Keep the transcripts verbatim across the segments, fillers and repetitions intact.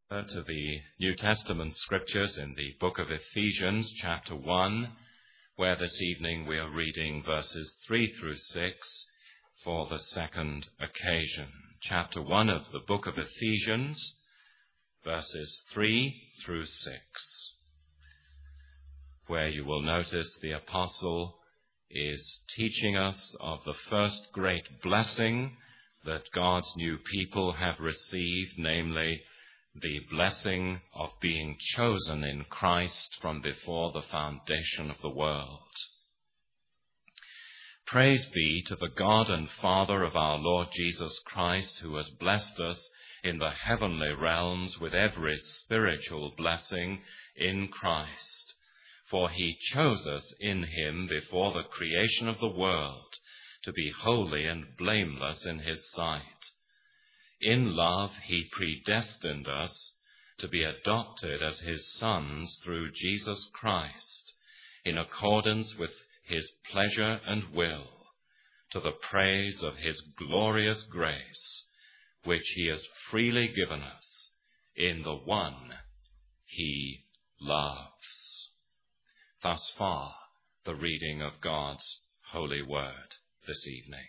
To the New Testament scriptures in the book of Ephesians, chapter one, where this evening we are reading verses three through six for the second occasion. Chapter one of the book of Ephesians, verses three through six, where you will notice the apostle is teaching us of the first great blessing that God's new people have received, namely the blessing of being chosen in Christ from before the foundation of the world. Praise be to the God and Father of our Lord Jesus Christ, who has blessed us in the heavenly realms with every spiritual blessing in Christ. For he chose us in him before the creation of the world to be holy and blameless in his sight. In love, he predestined us to be adopted as his sons through Jesus Christ, in accordance with his pleasure and will, to the praise of his glorious grace, which he has freely given us in the one he loves. Thus far, the reading of God's holy word this evening.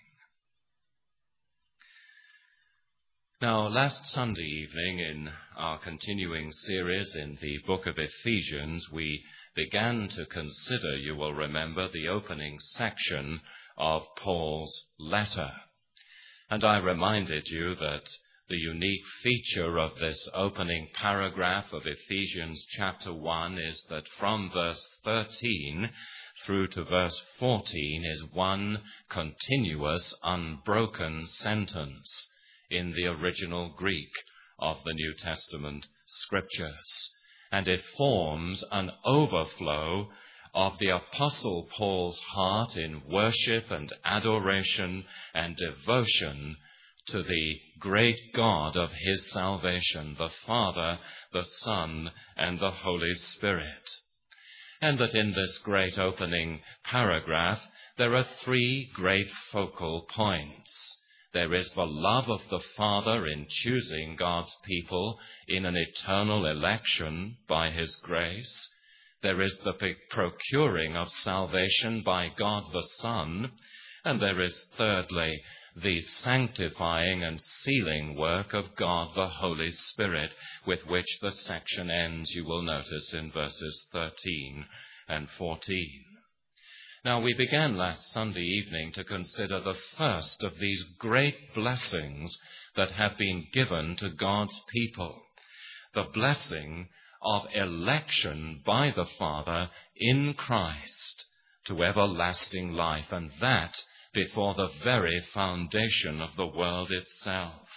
Now, last Sunday evening in our continuing series in the book of Ephesians, we began to consider, you will remember, the opening section of Paul's letter. And I reminded you that the unique feature of this opening paragraph of Ephesians chapter one is that from verse thirteen through to verse fourteen is one continuous, unbroken sentence in the original Greek of the New Testament scriptures. And it forms an overflow of the Apostle Paul's heart in worship and adoration and devotion to the great God of his salvation, the Father, the Son, and the Holy Spirit. And that in this great opening paragraph, there are three great focal points. There is the love of the Father in choosing God's people in an eternal election by his grace. There is the procuring of salvation by God the Son. And there is, thirdly, the sanctifying and sealing work of God the Holy Spirit, with which the section ends, you will notice in verses thirteen and fourteen. Now, we began last Sunday evening to consider the first of these great blessings that have been given to God's people, the blessing of election by the Father in Christ to everlasting life, and that before the very foundation of the world itself.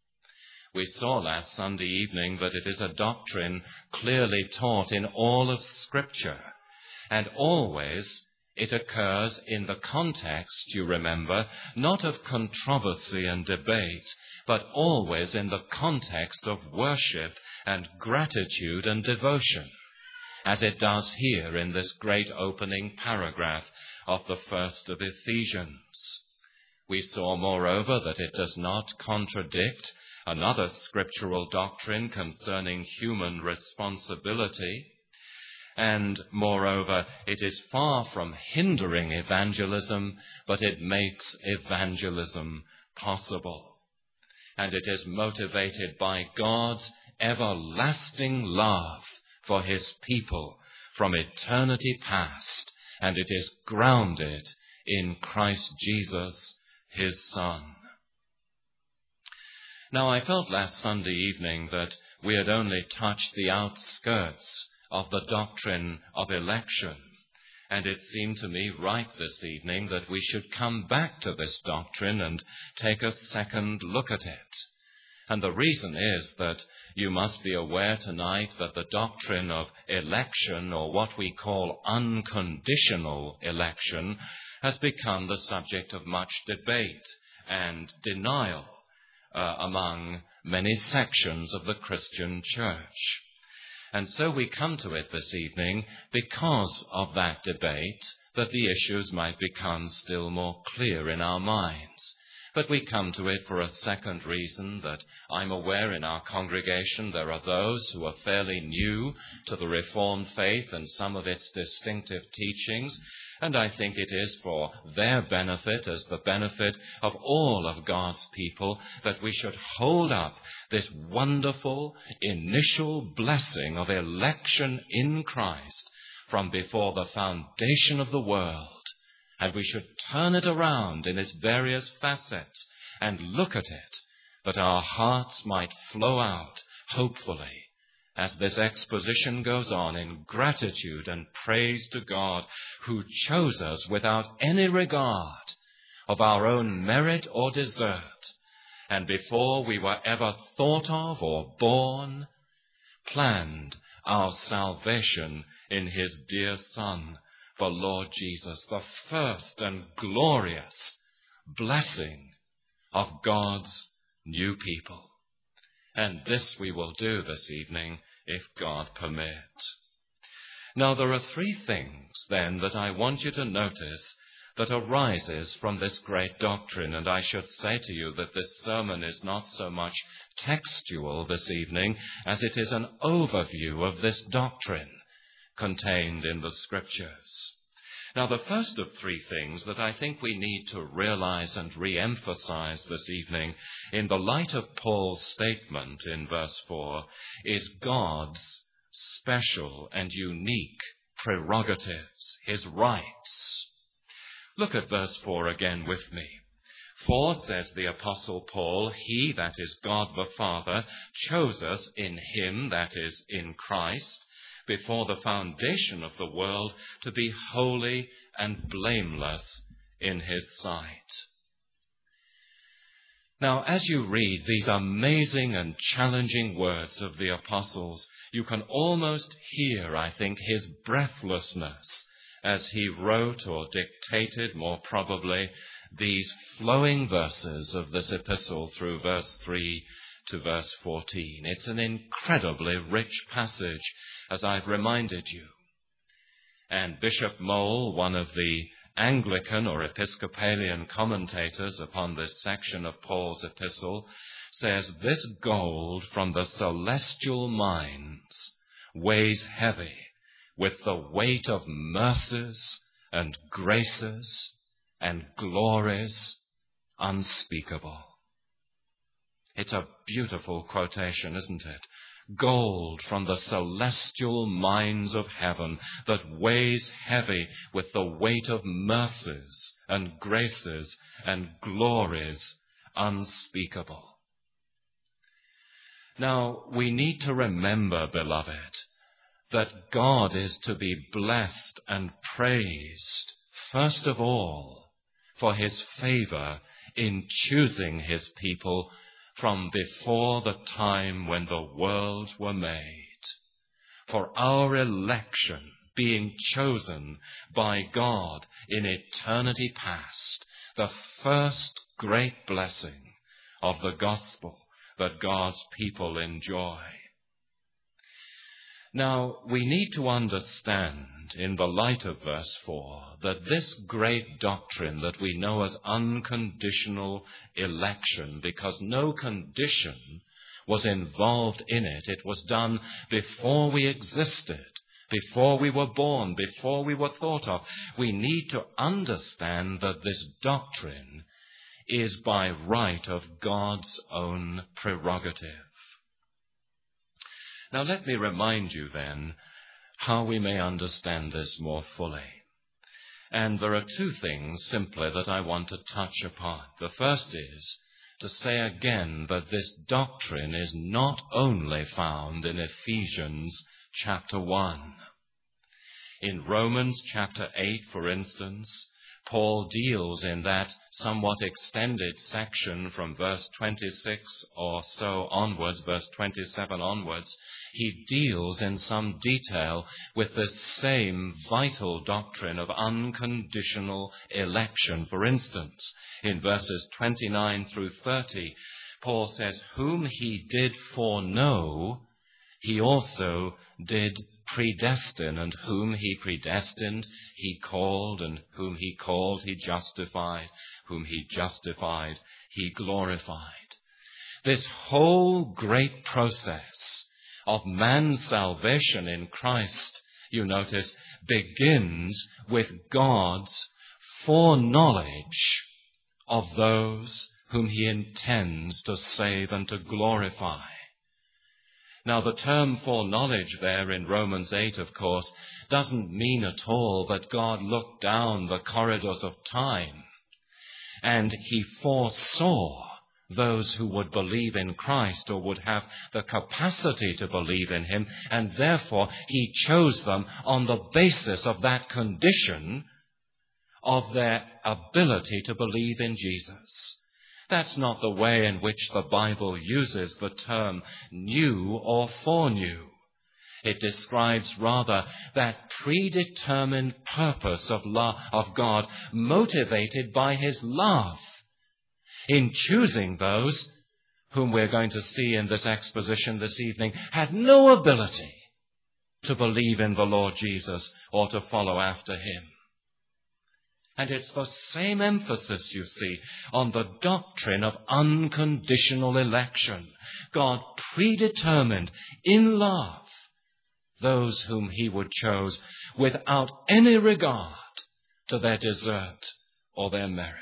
We saw last Sunday evening that it is a doctrine clearly taught in all of Scripture, and always it occurs in the context, you remember, not of controversy and debate, but always in the context of worship and gratitude and devotion, as it does here in this great opening paragraph of the first of Ephesians. We saw, moreover, that it does not contradict another scriptural doctrine concerning human responsibility. And, moreover, it is far from hindering evangelism, but it makes evangelism possible. And it is motivated by God's everlasting love for his people from eternity past, and it is grounded in Christ Jesus, his Son. Now, I felt last Sunday evening that we had only touched the outskirts of the doctrine of election, and it seemed to me right this evening that we should come back to this doctrine and take a second look at it. And the reason is that you must be aware tonight that the doctrine of election, or what we call unconditional election, has become the subject of much debate and denial uh, among many sections of the Christian church. And so we come to it this evening because of that debate, that the issues might become still more clear in our minds. But we come to it for a second reason, that I'm aware in our congregation there are those who are fairly new to the Reformed faith and some of its distinctive teachings, and I think it is for their benefit as the benefit of all of God's people that we should hold up this wonderful initial blessing of election in Christ from before the foundation of the world. And we should turn it around in its various facets and look at it, that our hearts might flow out hopefully as this exposition goes on in gratitude and praise to God, who chose us without any regard of our own merit or desert, and before we were ever thought of or born, planned our salvation in his dear Son, the Lord Jesus, the first and glorious blessing of God's new people. And this we will do this evening, if God permit. Now, there are three things, then, that I want you to notice that arises from this great doctrine. And I should say to you that this sermon is not so much textual this evening as it is an overview of this doctrine contained in the Scriptures. Now, the first of three things that I think we need to realize and re-emphasize this evening in the light of Paul's statement in verse four is God's special and unique prerogatives, his rights. Look at verse four again with me. For, says the Apostle Paul, he, that is God the Father, chose us in him, that is, in Christ, before the foundation of the world, to be holy and blameless in his sight. Now, as you read these amazing and challenging words of the apostles, you can almost hear, I think, his breathlessness as he wrote or dictated, more probably, these flowing verses of this epistle through verse three to verse fourteen. It's an incredibly rich passage, as I've reminded you. And Bishop Mole, one of the Anglican or Episcopalian commentators upon this section of Paul's epistle, says this gold from the celestial mines weighs heavy with the weight of mercies and graces and glories unspeakable. It's a beautiful quotation, isn't it? Gold from the celestial mines of heaven that weighs heavy with the weight of mercies and graces and glories unspeakable. Now, we need to remember, beloved, that God is to be blessed and praised, first of all, for his favor in choosing his people from before the time when the world were made, for our election being chosen by God in eternity past, the first great blessing of the gospel that God's people enjoy. Now, we need to understand, in the light of verse four, that this great doctrine that we know as unconditional election, because no condition was involved in it, it was done before we existed, before we were born, before we were thought of. We need to understand that this doctrine is by right of God's own prerogative. Now, let me remind you then how we may understand this more fully. And there are two things simply that I want to touch upon. The first is to say again that this doctrine is not only found in Ephesians chapter one. In Romans chapter eight, for instance, Paul deals in that somewhat extended section from verse twenty-six or so onwards, verse twenty-seven onwards, he deals in some detail with this same vital doctrine of unconditional election. For instance, in verses twenty-nine through thirty, Paul says, whom he did foreknow, he also did predestine, and whom he predestined, he called, and whom he called, he justified, whom he justified, he glorified. This whole great process of man's salvation in Christ, you notice, begins with God's foreknowledge of those whom he intends to save and to glorify. Now, the term foreknowledge there in Romans eight, of course, doesn't mean at all that God looked down the corridors of time and he foresaw those who would believe in Christ or would have the capacity to believe in him, and therefore he chose them on the basis of that condition of their ability to believe in Jesus. That's not the way in which the Bible uses the term knew or foreknew. It describes rather that predetermined purpose of love of God motivated by his love in choosing those whom we're going to see in this exposition this evening had no ability to believe in the Lord Jesus or to follow after him. And it's the same emphasis, you see, on the doctrine of unconditional election. God predetermined in love those whom he would choose without any regard to their desert or their merit.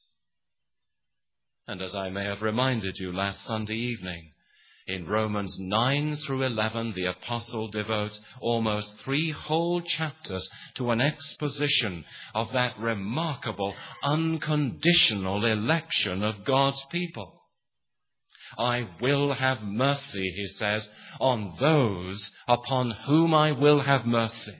And as I may have reminded you last Sunday evening, in Romans nine through eleven, the apostle devotes almost three whole chapters to an exposition of that remarkable unconditional election of God's people. I will have mercy, he says, on those upon whom I will have mercy.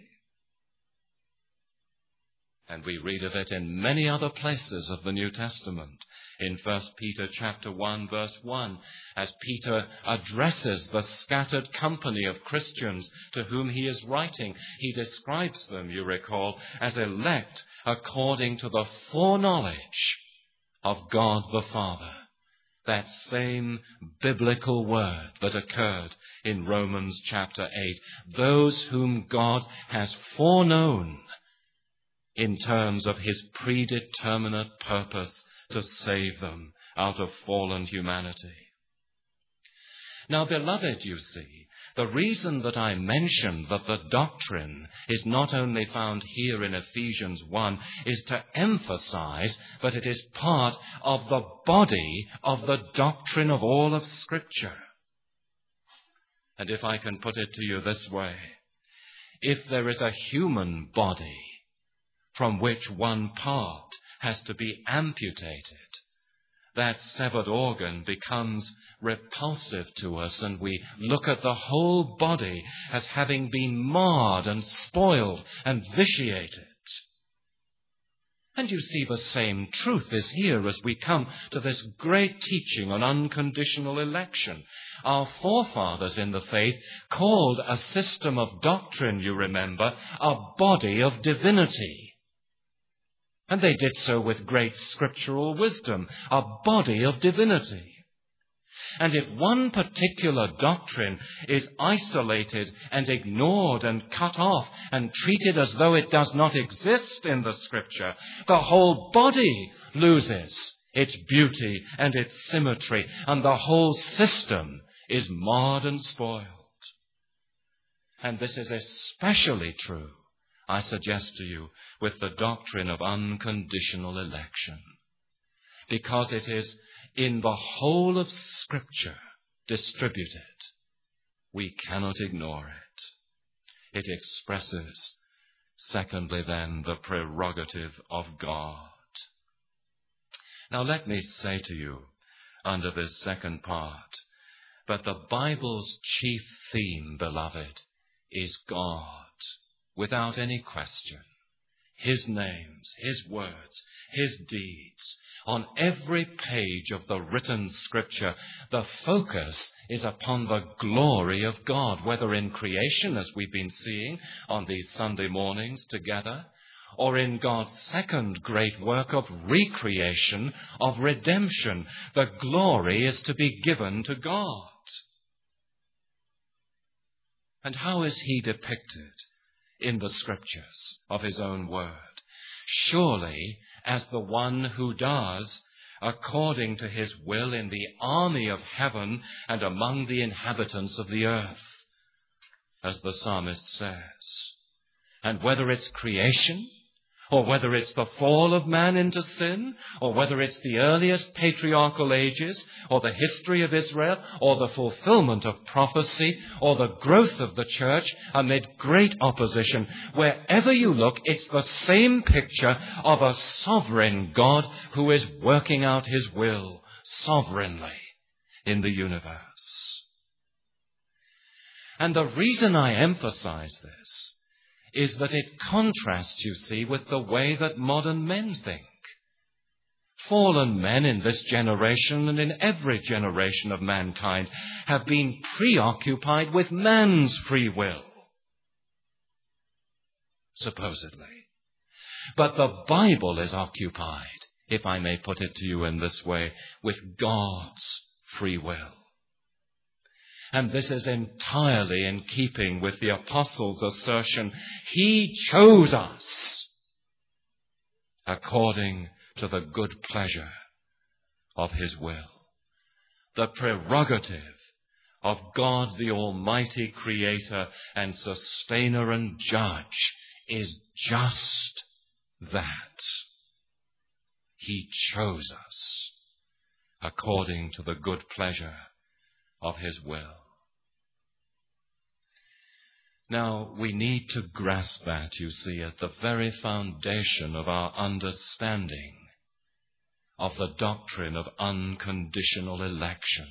And we read of it in many other places of the New Testament. In First Peter chapter one, verse one, as Peter addresses the scattered company of Christians to whom he is writing, he describes them, you recall, as elect according to the foreknowledge of God the Father. That same biblical word that occurred in Romans chapter eight. Those whom God has foreknown in terms of his predeterminate purpose to save them out of fallen humanity. Now, beloved, you see, the reason that I mentioned that the doctrine is not only found here in Ephesians one is to emphasize that it is part of the body of the doctrine of all of Scripture. And if I can put it to you this way, if there is a human body from which one part has to be amputated, that severed organ becomes repulsive to us, and we look at the whole body as having been marred and spoiled and vitiated. And you see the same truth is here as we come to this great teaching on unconditional election. Our forefathers in the faith called a system of doctrine, you remember, a body of divinity. And they did so with great scriptural wisdom, a body of divinity. And if one particular doctrine is isolated and ignored and cut off and treated as though it does not exist in the Scripture, the whole body loses its beauty and its symmetry, and the whole system is marred and spoiled. And this is especially true, I suggest to you, with the doctrine of unconditional election, because it is in the whole of Scripture distributed. We cannot ignore it. It expresses, secondly then, the prerogative of God. Now let me say to you, under this second part, that the Bible's chief theme, beloved, is God. Without any question, his names, his words, his deeds. On every page of the written Scripture, the focus is upon the glory of God, whether in creation, as we've been seeing on these Sunday mornings together, or in God's second great work of recreation, of redemption. The glory is to be given to God. And how is he depicted in the Scriptures of his own word? Surely as the one who does according to his will in the army of heaven and among the inhabitants of the earth, as the psalmist says. And whether it's creation, or whether it's the fall of man into sin, or whether it's the earliest patriarchal ages, or the history of Israel, or the fulfillment of prophecy, or the growth of the church amid great opposition, wherever you look, it's the same picture of a sovereign God who is working out his will sovereignly in the universe. And the reason I emphasize this is that it contrasts, you see, with the way that modern men think. Fallen men in this generation and in every generation of mankind have been preoccupied with man's free will, supposedly. But the Bible is occupied, if I may put it to you in this way, with God's free will. And this is entirely in keeping with the apostles' assertion, he chose us according to the good pleasure of his will. The prerogative of God, the Almighty Creator and Sustainer and Judge, is just that. He chose us according to the good pleasure of his will. Now, we need to grasp that, you see, at the very foundation of our understanding of the doctrine of unconditional election.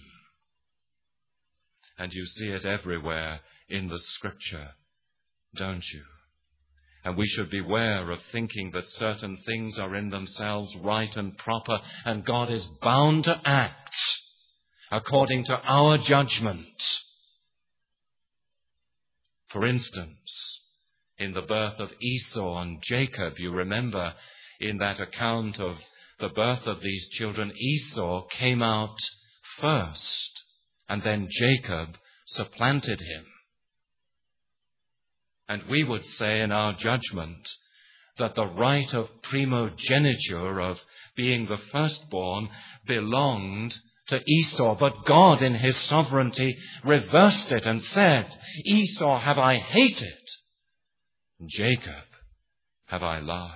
And you see it everywhere in the Scripture, don't you? And we should beware of thinking that certain things are in themselves right and proper, and God is bound to act according to our judgment. For instance, in the birth of Esau and Jacob, you remember in that account of the birth of these children, Esau came out first, and then Jacob supplanted him. And we would say in our judgment that the right of primogeniture, of being the firstborn, belonged to Esau, but God in his sovereignty reversed it and said, Esau have I hated, Jacob have I loved.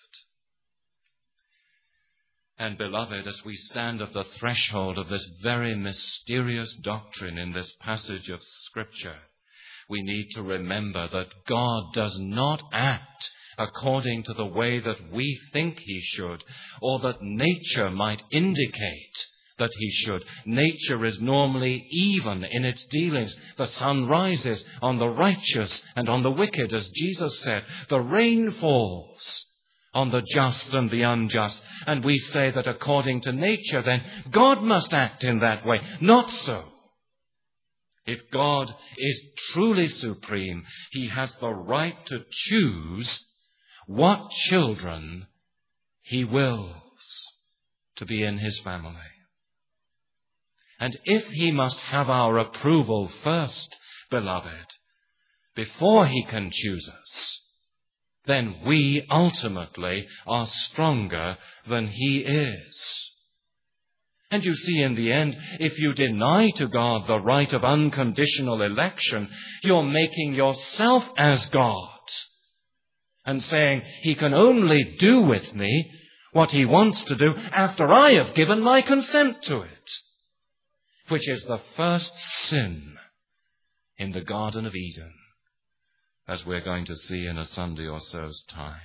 And beloved, as we stand at the threshold of this very mysterious doctrine in this passage of Scripture, we need to remember that God does not act according to the way that we think he should, or that nature might indicate that he should. Nature is normally even in its dealings. The sun rises on the righteous and on the wicked, as Jesus said. The rain falls on the just and the unjust. And we say that according to nature, then, God must act in that way. Not so. If God is truly supreme, he has the right to choose what children he wills to be in his family. And if he must have our approval first, beloved, before he can choose us, then we ultimately are stronger than he is. And you see, in the end, if you deny to God the right of unconditional election, you're making yourself as God and saying, he can only do with me what he wants to do after I have given my consent to it, which is the first sin in the Garden of Eden, as we're going to see in a Sunday or so's time.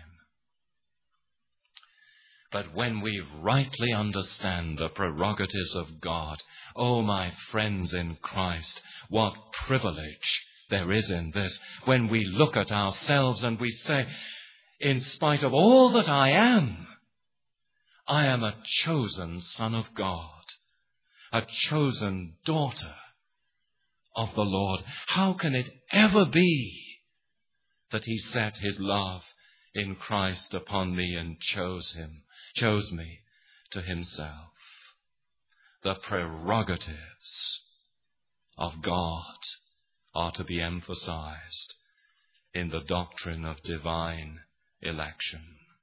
But when we rightly understand the prerogatives of God, oh, my friends in Christ, what privilege there is in this, when we look at ourselves and we say, in spite of all that I am, I am a chosen son of God, a chosen daughter of the Lord. How can it ever be that he set his love in Christ upon me and chose him, chose me to himself? The prerogatives of God are to be emphasized in the doctrine of divine election.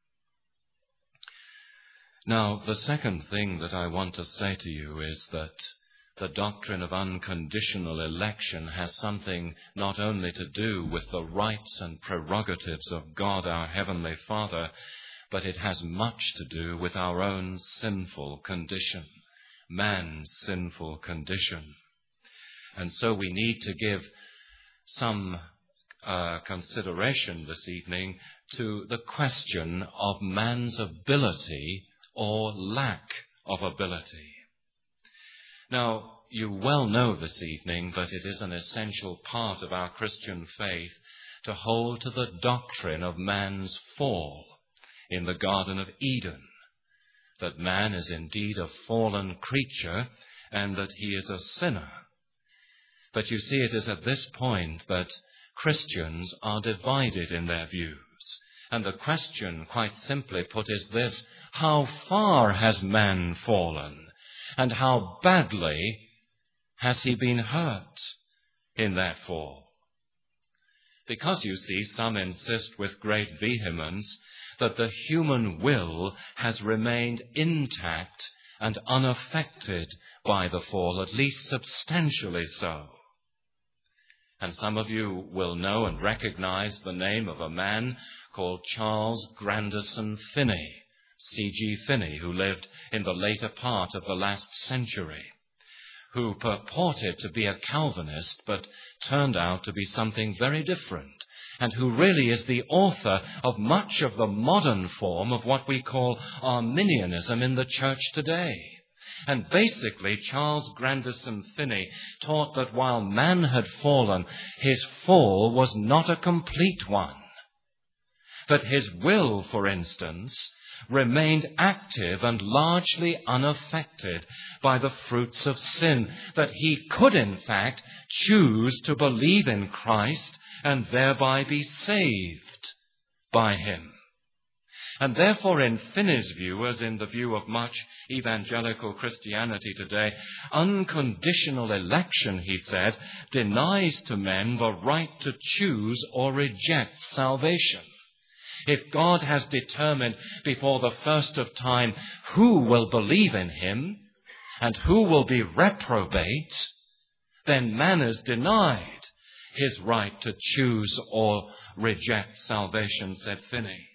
Now, the second thing that I want to say to you is that the doctrine of unconditional election has something not only to do with the rights and prerogatives of God our Heavenly Father, but it has much to do with our own sinful condition, man's sinful condition. And so we need to give some uh, consideration this evening to the question of man's ability or lack of ability. Now, you well know this evening that it is an essential part of our Christian faith to hold to the doctrine of man's fall in the Garden of Eden, that man is indeed a fallen creature and that he is a sinner. But you see, it is at this point that Christians are divided in their views. And the question, quite simply put, is this: how far has man fallen? And how badly has he been hurt in that fall? Because, you see, some insist with great vehemence that the human will has remained intact and unaffected by the fall, at least substantially so. And some of you will know and recognize the name of a man called Charles Grandison Finney, C G Finney, who lived in the later part of the last century, who purported to be a Calvinist but turned out to be something very different, and who really is the author of much of the modern form of what we call Arminianism in the church today. And basically, Charles Grandison Finney taught that while man had fallen, his fall was not a complete one. That his will, for instance, remained active and largely unaffected by the fruits of sin, that he could, in fact, choose to believe in Christ and thereby be saved by him. And therefore, in Finney's view, as in the view of much evangelical Christianity today, unconditional election, he said, denies to men the right to choose or reject salvation. If God has determined before the first of time who will believe in him and who will be reprobate, then man is denied his right to choose or reject salvation, said Finney.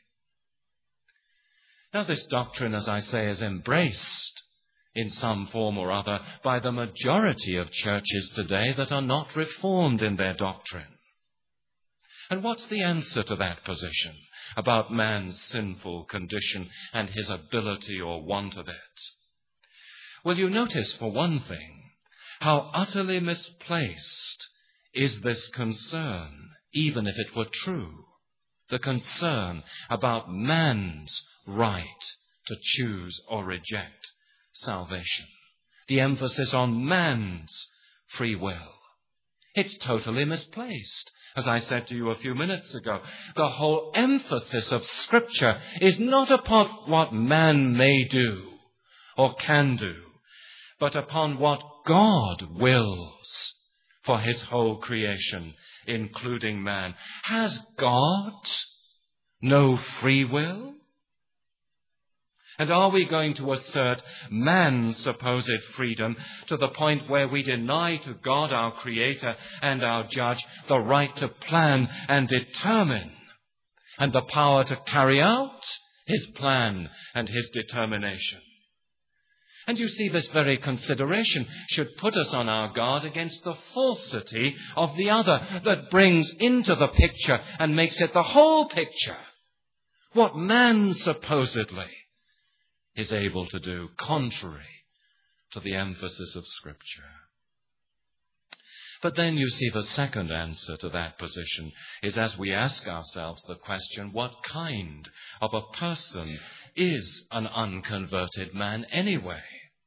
Now, this doctrine, as I say, is embraced in some form or other by the majority of churches today that are not reformed in their doctrine. And what's the answer to that position about man's sinful condition and his ability or want of it? Well, you notice, for one thing, how utterly misplaced is this concern, even if it were true, the concern about man's right to choose or reject salvation. The emphasis on man's free will. It's totally misplaced. As I said to you a few minutes ago, the whole emphasis of Scripture is not upon what man may do or can do, but upon what God wills for his whole creation, including man. Has God no free will? And are we going to assert man's supposed freedom to the point where we deny to God, our Creator and our Judge, the right to plan and determine and the power to carry out his plan and his determination? And you see, this very consideration should put us on our guard against the falsity of the other that brings into the picture and makes it the whole picture what man supposedly is able to do, contrary to the emphasis of Scripture. But then you see, the second answer to that position is as we ask ourselves the question, what kind of a person is an unconverted man anyway?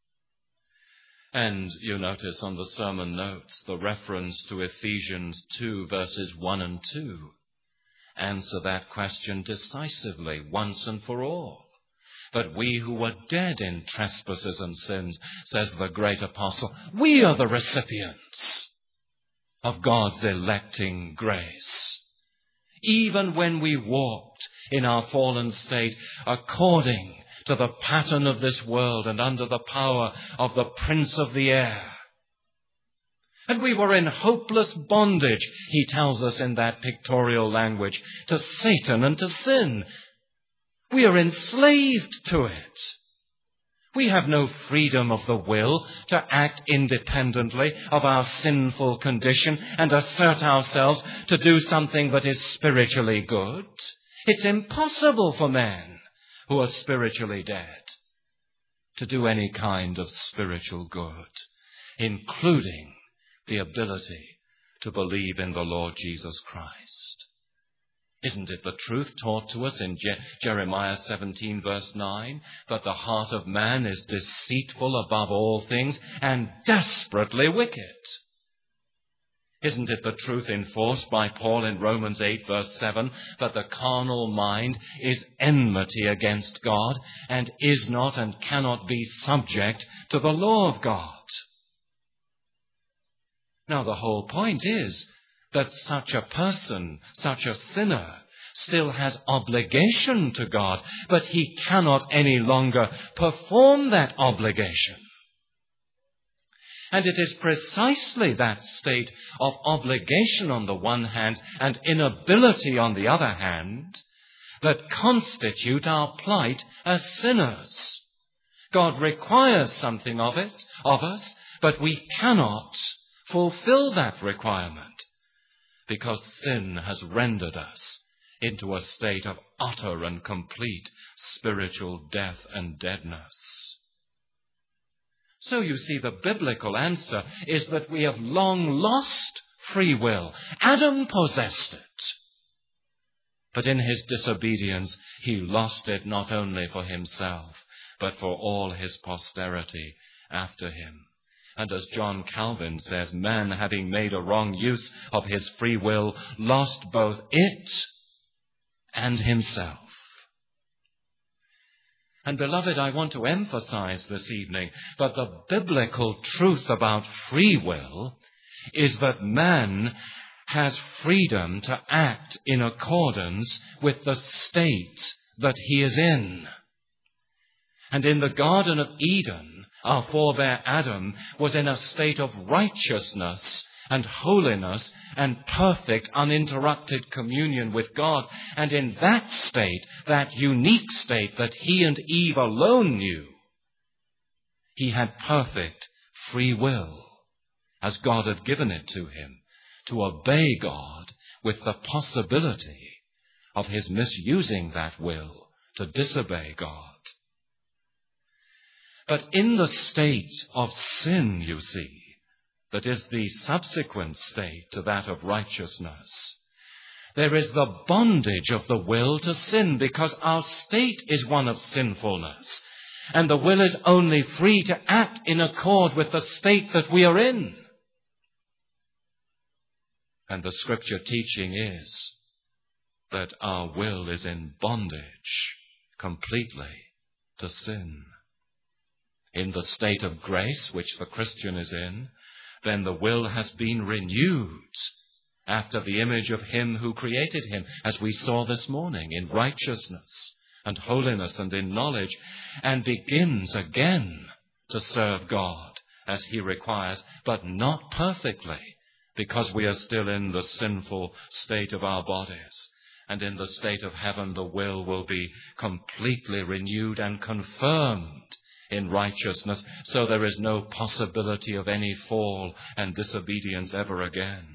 And you notice on the sermon notes the reference to Ephesians two, verses one and two. Answer that question decisively, once and for all. But we who were dead in trespasses and sins, says the great apostle, we are the recipients of God's electing grace. Even when we walked in our fallen state according to the pattern of this world and under the power of the prince of the air. And we were in hopeless bondage, he tells us in that pictorial language, to Satan and to sin. We are enslaved to it. We have no freedom of the will to act independently of our sinful condition and assert ourselves to do something that is spiritually good. It's impossible for men who are spiritually dead to do any kind of spiritual good, including the ability to believe in the Lord Jesus Christ. Isn't it the truth taught to us in Je- Jeremiah seventeen verse nine, that the heart of man is deceitful above all things and desperately wicked? Isn't it the truth enforced by Paul in Romans eight verse seven, that the carnal mind is enmity against God and is not and cannot be subject to the law of God? Now the whole point is that such a person, such a sinner, still has obligation to God, but he cannot any longer perform that obligation. And it is precisely that state of obligation on the one hand and inability on the other hand that constitute our plight as sinners. God requires something of it, of us, but we cannot fulfill that requirement because sin has rendered us into a state of utter and complete spiritual death and deadness. So you see, the biblical answer is that we have long lost free will. Adam possessed it. But in his disobedience, he lost it not only for himself, but for all his posterity after him. And as John Calvin says, man, having made a wrong use of his free will, lost both it and himself. And beloved, I want to emphasize this evening that the biblical truth about free will is that man has freedom to act in accordance with the state that he is in. And in the Garden of Eden, our forebear Adam was in a state of righteousness and holiness and perfect uninterrupted communion with God. And in that state, that unique state that he and Eve alone knew, he had perfect free will, as God had given it to him, to obey God with the possibility of his misusing that will to disobey God. But in the state of sin, you see, that is the subsequent state to that of righteousness, there is the bondage of the will to sin, because our state is one of sinfulness, and the will is only free to act in accord with the state that we are in. And the scripture teaching is that our will is in bondage completely to sin. In the state of grace which the Christian is in, then the will has been renewed after the image of him who created him, as we saw this morning, in righteousness and holiness and in knowledge, and begins again to serve God as he requires, but not perfectly, because we are still in the sinful state of our bodies. And in the state of heaven, the will will be completely renewed and confirmed in righteousness, so there is no possibility of any fall and disobedience ever again.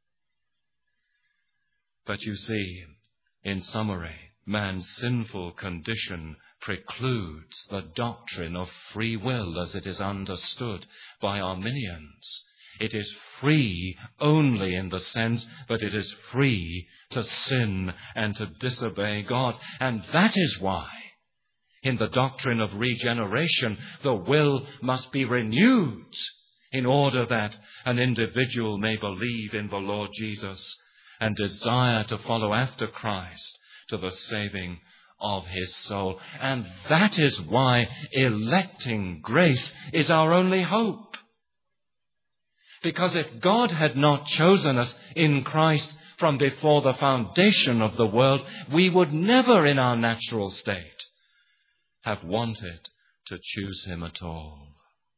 But you see, in summary, man's sinful condition precludes the doctrine of free will as it is understood by Arminians. It is free only in the sense that it is free to sin and to disobey God. And that is why, in the doctrine of regeneration, the will must be renewed in order that an individual may believe in the Lord Jesus and desire to follow after Christ to the saving of his soul. And that is why electing grace is our only hope. Because if God had not chosen us in Christ from before the foundation of the world, we would never in our natural state have wanted to choose him at all.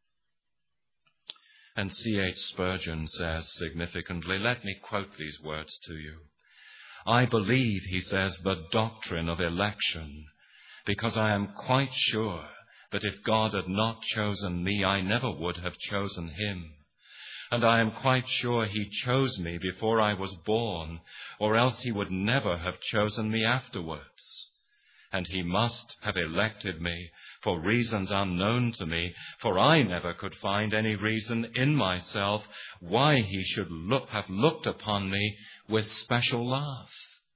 And C H Spurgeon says significantly, let me quote these words to you. I believe, he says, the doctrine of election, because I am quite sure that if God had not chosen me, I never would have chosen him. And I am quite sure he chose me before I was born, or else he would never have chosen me afterwards. And he must have elected me for reasons unknown to me, for I never could find any reason in myself why he should look, have looked upon me with special love.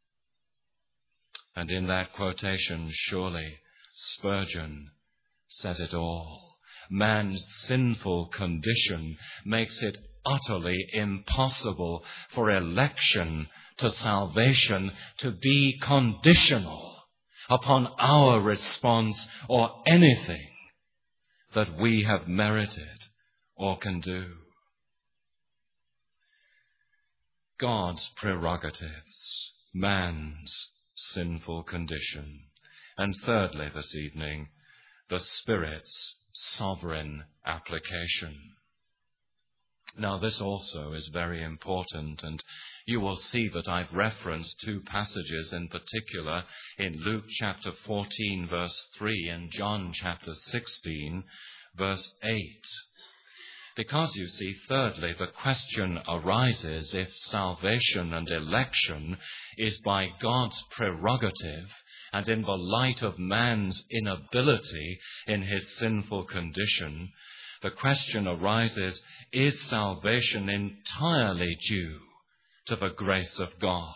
And in that quotation, surely, Spurgeon says it all. Man's sinful condition makes it utterly impossible for election to salvation to be conditional upon our response or anything that we have merited or can do. God's prerogatives, man's sinful condition. And thirdly this evening, the Spirit's sovereign application. Now this also is very important, and you will see that I've referenced two passages in particular in Luke chapter fourteen verse three and John chapter sixteen verse eight. Because you see, thirdly, the question arises if salvation and election is by God's prerogative and in the light of man's inability in his sinful condition, the question arises, is salvation entirely due to the grace of God?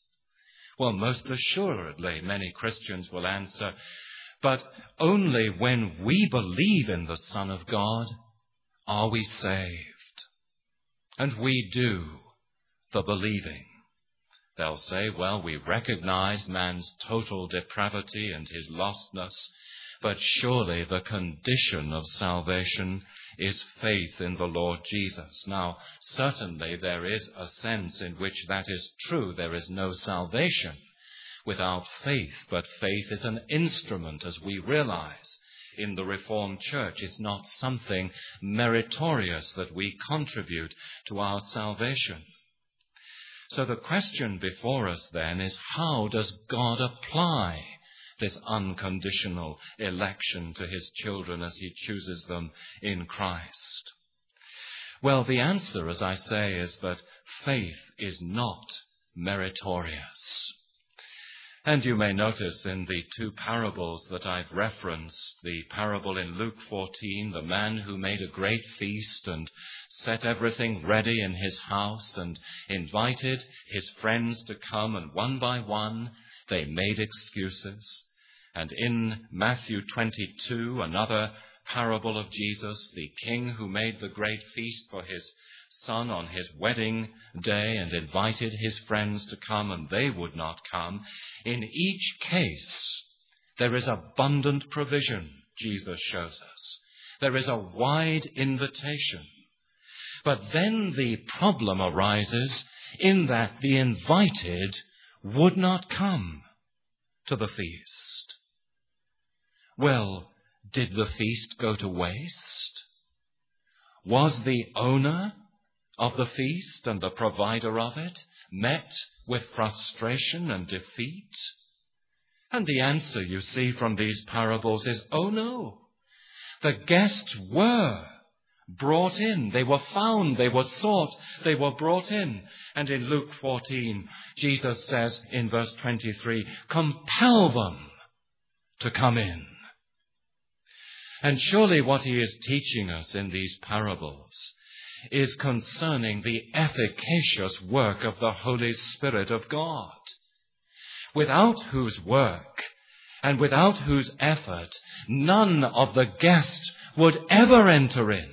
Well, most assuredly, many Christians will answer, but only when we believe in the Son of God are we saved. And we do the believing. They'll say, well, we recognize man's total depravity and his lostness, but surely the condition of salvation is faith in the Lord Jesus. Now, certainly there is a sense in which that is true. There is no salvation without faith, but faith is an instrument, as we realize in the Reformed Church. It's not something meritorious that we contribute to our salvation. So the question before us then is, how does God apply this unconditional election to his children as he chooses them in Christ? Well, the answer, as I say, is that faith is not meritorious. And you may notice in the two parables that I've referenced, the parable in Luke fourteen, the man who made a great feast and set everything ready in his house and invited his friends to come, and one by one they made excuses. And in Matthew twenty-two, another parable of Jesus, the king who made the great feast for his son on his wedding day and invited his friends to come, and they would not come. In each case, there is abundant provision, Jesus shows us. There is a wide invitation. But then the problem arises in that the invited would not come to the feast. Well, did the feast go to waste? Was the owner of the feast and the provider of it met with frustration and defeat? And the answer, you see, from these parables is, oh no. The guests were brought in. They were found. They were sought. They were brought in. And in Luke fourteen, Jesus says in verse twenty-three, compel them to come in. And surely what he is teaching us in these parables is concerning the efficacious work of the Holy Spirit of God, without whose work and without whose effort none of the guests would ever enter in.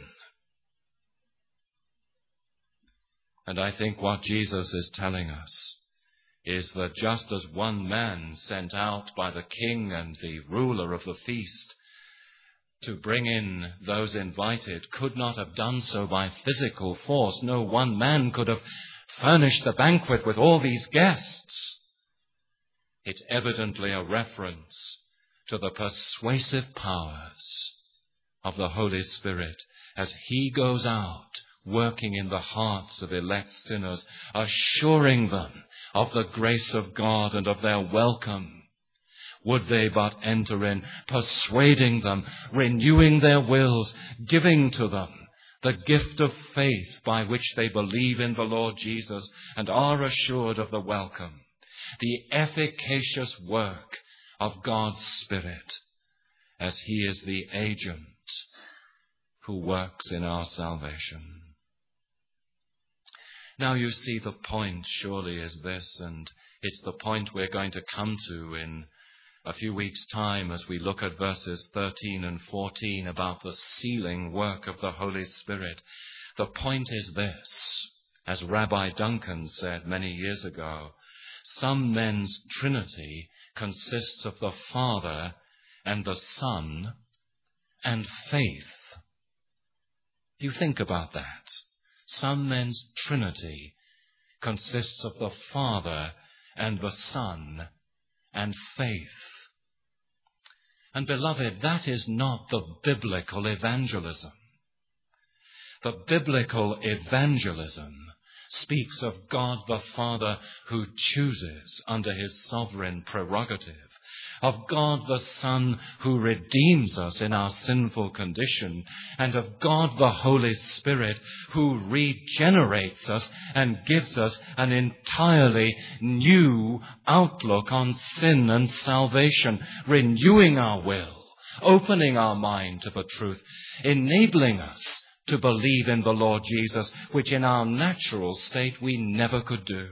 And I think what Jesus is telling us is that just as one man sent out by the king and the ruler of the feast to bring in those invited could not have done so by physical force. No one man could have furnished the banquet with all these guests. It's evidently a reference to the persuasive powers of the Holy Spirit as he goes out working in the hearts of elect sinners, assuring them of the grace of God and of their welcome. Would they but enter in, persuading them, renewing their wills, giving to them the gift of faith by which they believe in the Lord Jesus and are assured of the welcome, the efficacious work of God's Spirit as he is the agent who works in our salvation. Now you see, the point surely is this, and it's the point we're going to come to in a few weeks' time as we look at verses thirteen and fourteen about the sealing work of the Holy Spirit. The point is this, as Rabbi Duncan said many years ago, some men's Trinity consists of the Father and the Son and faith. You think about that. Some men's Trinity consists of the Father and the Son and faith. And beloved, that is not the biblical evangelism. The biblical evangelism speaks of God the Father who chooses under his sovereign prerogative, of God the Son who redeems us in our sinful condition, and of God the Holy Spirit who regenerates us and gives us an entirely new outlook on sin and salvation, renewing our will, opening our mind to the truth, enabling us to believe in the Lord Jesus, which in our natural state we never could do.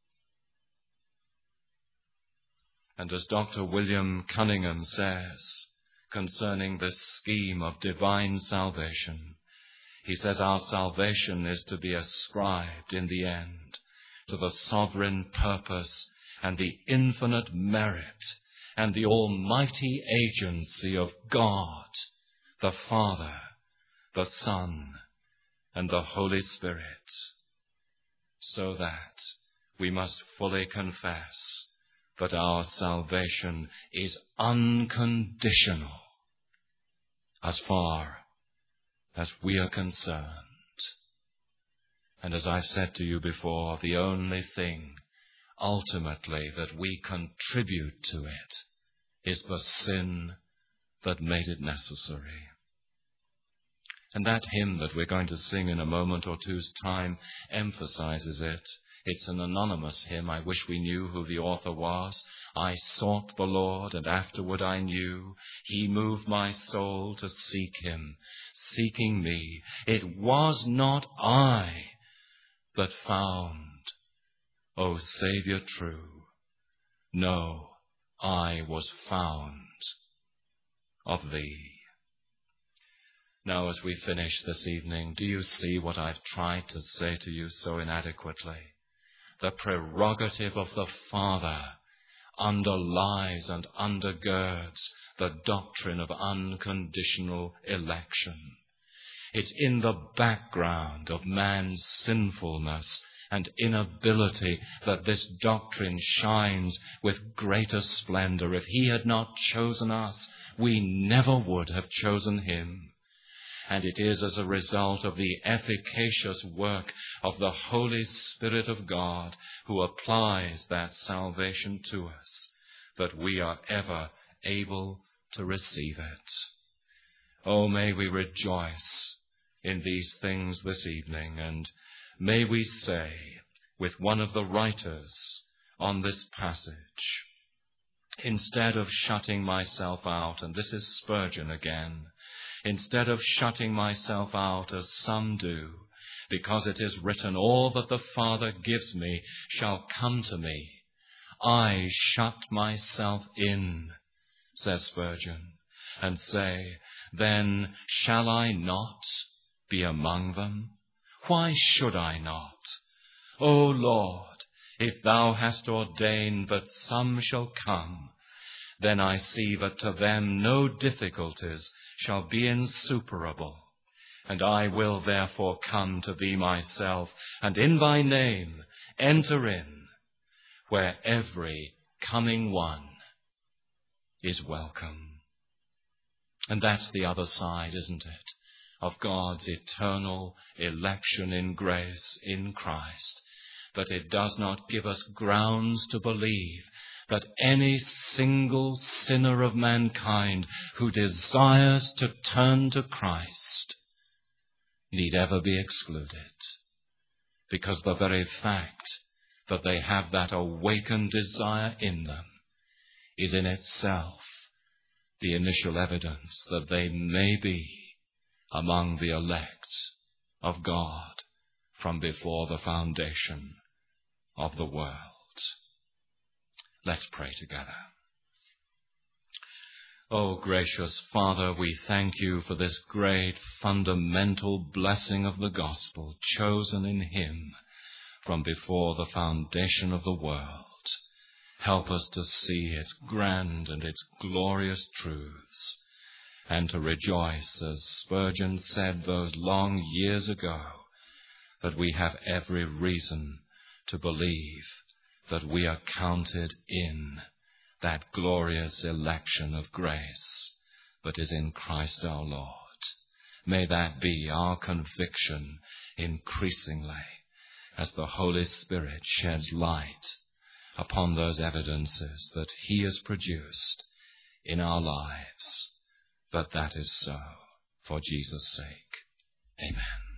And as Doctor William Cunningham says concerning this scheme of divine salvation, he says our salvation is to be ascribed in the end to the sovereign purpose and the infinite merit and the almighty agency of God, the Father, the Son, and the Holy Spirit, so that we must fully confess that our salvation is unconditional as far as we are concerned. And as I've said to you before, the only thing ultimately that we contribute to it is the sin that made it necessary. And that hymn that we're going to sing in a moment or two's time emphasizes it. It's an anonymous hymn. I wish we knew who the author was. I sought the Lord, and afterward I knew. He moved my soul to seek him, seeking me. It was not I that found, O Savior true. No, I was found of thee. Now, as we finish this evening, do you see what I've tried to say to you so inadequately? The prerogative of the Father underlies and undergirds the doctrine of unconditional election. It's in the background of man's sinfulness and inability that this doctrine shines with greater splendor. If he had not chosen us, we never would have chosen him. And it is as a result of the efficacious work of the Holy Spirit of God who applies that salvation to us that we are ever able to receive it. Oh, may we rejoice in these things this evening, and may we say with one of the writers on this passage, instead of shutting myself out, and this is Spurgeon again, instead of shutting myself out as some do, because it is written, all that the Father gives me shall come to me, I shut myself in, says Spurgeon, and say, then shall I not be among them? Why should I not? O Lord, if thou hast ordained that some shall come, then I see that to them no difficulties shall be insuperable. And I will therefore come to thee myself, and in thy name enter in, where every coming one is welcome. And that's the other side, isn't it, of God's eternal election in grace in Christ. But it does not give us grounds to believe that any single sinner of mankind who desires to turn to Christ need ever be excluded, because the very fact that they have that awakened desire in them is in itself the initial evidence that they may be among the elect of God from before the foundation of the world. Let's pray together. Oh, gracious Father, we thank you for this great fundamental blessing of the gospel chosen in him from before the foundation of the world. Help us to see its grand and its glorious truths, and to rejoice, as Spurgeon said those long years ago, that we have every reason to believe that we are counted in that glorious election of grace that is in Christ our Lord. May that be our conviction increasingly as the Holy Spirit sheds light upon those evidences that he has produced in our lives, that that is so for Jesus' sake. Amen.